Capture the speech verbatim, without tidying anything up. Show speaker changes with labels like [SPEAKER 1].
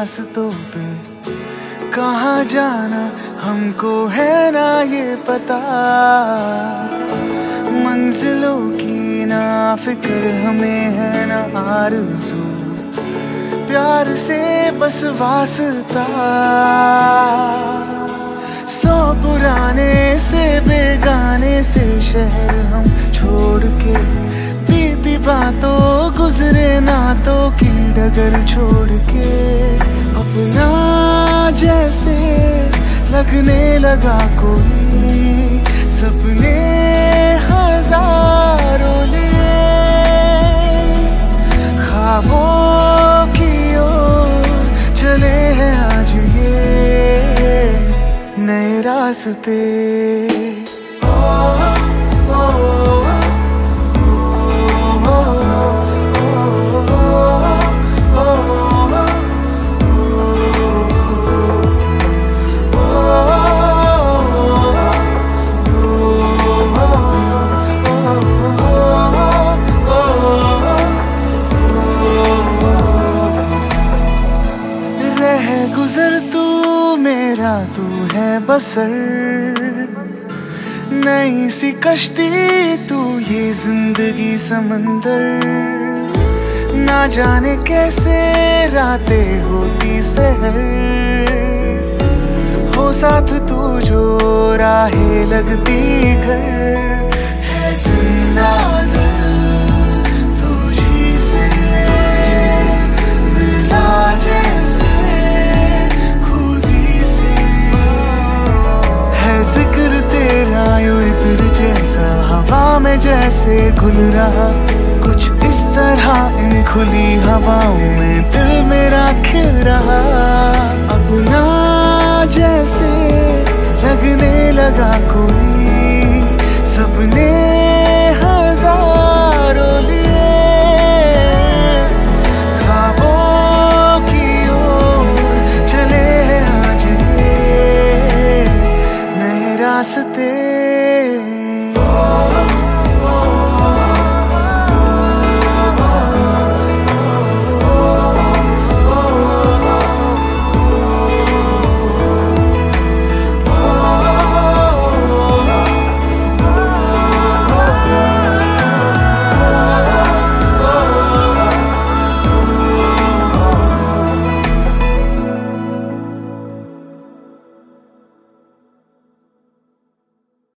[SPEAKER 1] रास्तों पे कहाँ जाना हमको है ना ये पता। मंजिलों की ना फिक्र हमें है ना आरज़ू, प्यार से बस वास्ता। सौ पुराने से बेगाने से शहर हम छोड़ के, बीती बातों गुजरे नातों की डगर छोड़ के, अपना जैसे लगने लगा कोई, सपने हजारों लिए ख्वाबों की ओर चले हैं आज ये नए रास्ते। गुजर तू मेरा तू है बसर, नई सी कश्ती तू ये जिंदगी समंदर। ना जाने कैसे रातें होती सहर, हो साथ तू जो राहें लगती घर। है जिंदा दिल तुझी से मिला जैसे जिक्र तेरा यूं इत्र जैसा हवा में जैसे घुल रहा, कुछ इस तरह इन खुली हवाओं में दिल मेरा खिल रहा। अपना जैसे लगने लगा कोई, सपने हजारों लिए ख्वाबों की ओर चले हैं आज ये रास्ते।